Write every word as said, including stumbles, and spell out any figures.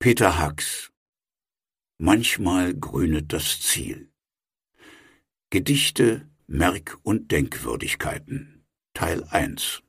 Peter Hacks. Manchmal grünet das Ziel. Gedichte, Merk- und Denkwürdigkeiten. Teil eins.